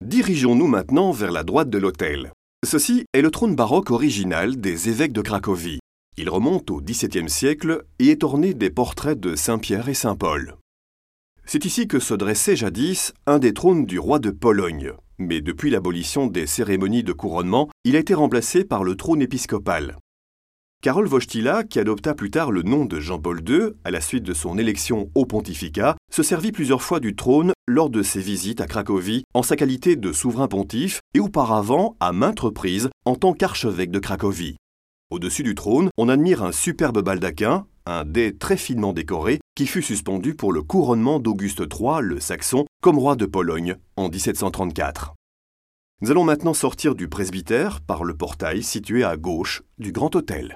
Dirigeons-nous maintenant vers la droite de l'autel. Ceci est le trône baroque original des évêques de Cracovie. Il remonte au XVIIe siècle et est orné des portraits de Saint-Pierre et Saint-Paul. C'est ici que se dressait jadis un des trônes du roi de Pologne. Mais depuis l'abolition des cérémonies de couronnement, il a été remplacé par le trône épiscopal. Karol Wojtyła, qui adopta plus tard le nom de Jean-Paul II à la suite de son élection au pontificat, se servit plusieurs fois du trône lors de ses visites à Cracovie en sa qualité de souverain pontife et auparavant à maintes reprises en tant qu'archevêque de Cracovie. Au-dessus du trône, on admire un superbe baldaquin, un dais très finement décoré, qui fut suspendu pour le couronnement d'Auguste III, le Saxon, comme roi de Pologne en 1734. Nous allons maintenant sortir du presbytère par le portail situé à gauche du grand autel.